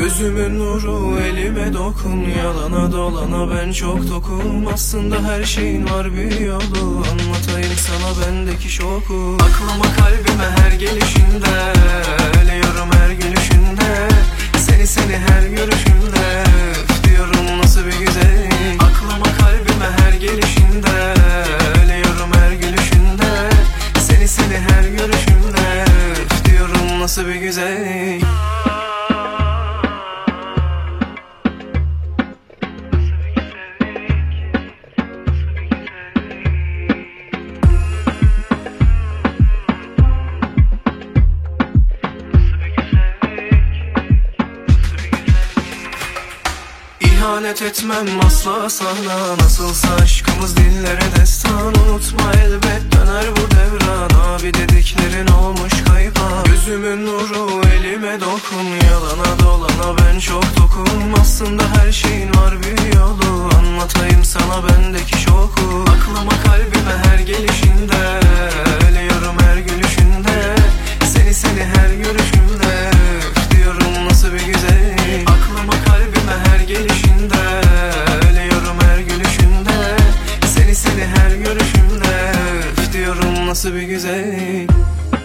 Gözümün nuru elime dokun, yalana dolana ben çok tokum. Aslında her şeyin var bir yolu, anlatayım sana bendeki şoku. Aklıma kalbime her gelişinde, ölüyorum her gülüşünde. Seni her görüşümde, üf diyorum nasıl bir güzellik. Aklıma kalbime her gelişinde, ölüyorum her gülüşünde. Seni her görüşümde, üf diyorum nasıl bir güzellik. İhanet etmem asla sana, nasılsa aşkımız dillere destan. Unutma elbet döner bu devran, abi dediklerin olmuş kayıp. Gözümün nuru elime dokun, yalana dolana ben çok tokum. Aslında her şeyin var bir yolu, anlatayım sana bendeki şoku. Aklıma kalbime her gelişinde, ölüyorum her gülüşünde. Seni her görüşümde, üf diyorum nasıl bir güzellik. Aklıma kalbime her gelişinde, ölüyorum her gülüşünde. Seni her görüşümde, üf diyorum nasıl bir güzellik.